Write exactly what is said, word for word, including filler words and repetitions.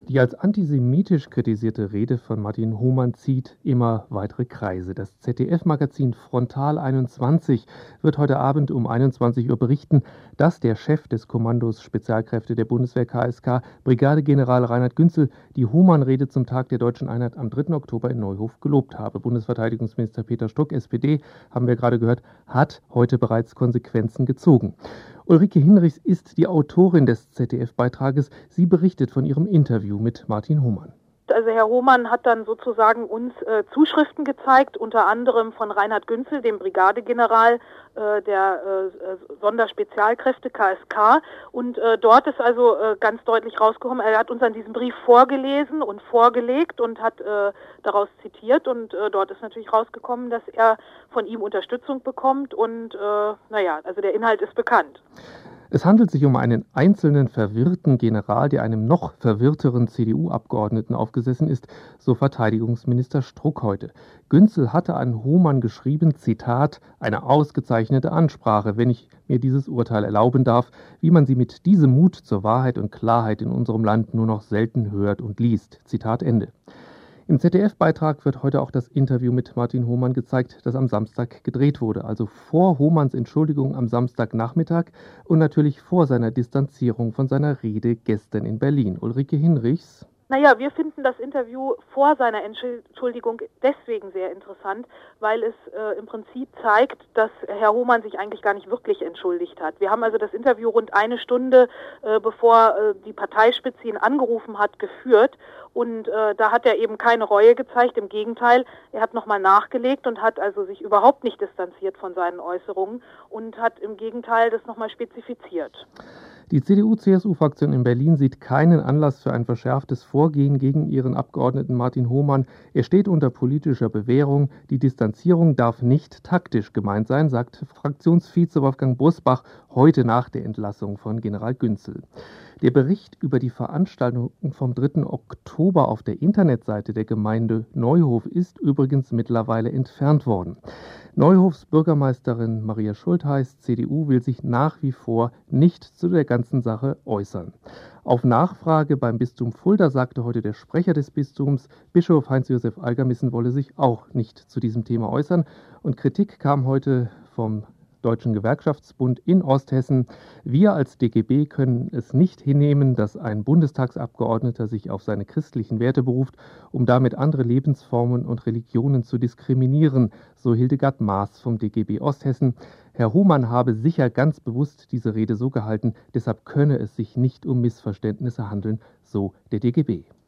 Die als antisemitisch kritisierte Rede von Martin Hohmann zieht immer weitere Kreise. Das Z D F-Magazin Frontal einundzwanzig wird heute Abend um einundzwanzig Uhr berichten, dass der Chef des Kommandos Spezialkräfte der Bundeswehr K S K, Brigadegeneral Reinhard Günzl, die Hohmann-Rede zum Tag der Deutschen Einheit am dritten Oktober in Neuhof gelobt habe. Bundesverteidigungsminister Peter Struck, S P D, haben wir gerade gehört, hat heute bereits Konsequenzen gezogen. Ulrike Hinrichs ist die Autorin des Z D F-Beitrages. Sie berichtet von ihrem Interview mit Martin Hohmann. Also Herr Hohmann hat dann sozusagen uns äh, Zuschriften gezeigt, unter anderem von Reinhard Günzl, dem Brigadegeneral äh, der äh, Sonderspezialkräfte K S K. Und äh, dort ist also äh, ganz deutlich rausgekommen, er hat uns an diesem Brief vorgelesen und vorgelegt und hat äh, daraus zitiert. Und äh, dort ist natürlich rausgekommen, dass er von ihm Unterstützung bekommt. Und äh, naja, also der Inhalt ist bekannt. Es handelt sich um einen einzelnen verwirrten General, der einem noch verwirrteren C D U-Abgeordneten aufgesessen ist, so Verteidigungsminister Struck heute. Günzl hatte an Hohmann geschrieben, Zitat, eine ausgezeichnete Ansprache, wenn ich mir dieses Urteil erlauben darf, wie man sie mit diesem Mut zur Wahrheit und Klarheit in unserem Land nur noch selten hört und liest. Zitat Ende. Im Z D F-Beitrag wird heute auch das Interview mit Martin Hohmann gezeigt, das am Samstag gedreht wurde. Also vor Hohmanns Entschuldigung am Samstagnachmittag und natürlich vor seiner Distanzierung von seiner Rede gestern in Berlin. Ulrike Hinrichs. Naja, wir finden das Interview vor seiner Entschuldigung deswegen sehr interessant, weil es äh, im Prinzip zeigt, dass Herr Hohmann sich eigentlich gar nicht wirklich entschuldigt hat. Wir haben also das Interview rund eine Stunde, äh, bevor äh, die Parteispitze ihn angerufen hat, geführt. Und äh, da hat er eben keine Reue gezeigt. Im Gegenteil, er hat nochmal nachgelegt und hat also sich überhaupt nicht distanziert von seinen Äußerungen und hat im Gegenteil das nochmal spezifiziert. Die C D U-C S U-Fraktion in Berlin sieht keinen Anlass für ein verschärftes Vorgehen gegen ihren Abgeordneten Martin Hohmann. Er steht unter politischer Bewährung. Die Distanzierung darf nicht taktisch gemeint sein, sagt Fraktionsvize Wolfgang Bosbach heute nach der Entlassung von General Günzl. Der Bericht über die Veranstaltung vom dritten Oktober auf der Internetseite der Gemeinde Neuhof ist übrigens mittlerweile entfernt worden. Neuhofs Bürgermeisterin Maria Schultheiß, C D U, will sich nach wie vor nicht zu der ganzen Sache äußern. Auf Nachfrage beim Bistum Fulda sagte heute der Sprecher des Bistums, Bischof Heinz-Josef Algermissen, wolle sich auch nicht zu diesem Thema äußern. Und Kritik kam heute vom Deutschen Gewerkschaftsbund in Osthessen. Wir als D G B können es nicht hinnehmen, dass ein Bundestagsabgeordneter sich auf seine christlichen Werte beruft, um damit andere Lebensformen und Religionen zu diskriminieren, so Hildegard Maas vom D G B Osthessen. Herr Hohmann habe sicher ganz bewusst diese Rede so gehalten, deshalb könne es sich nicht um Missverständnisse handeln, so der D G B.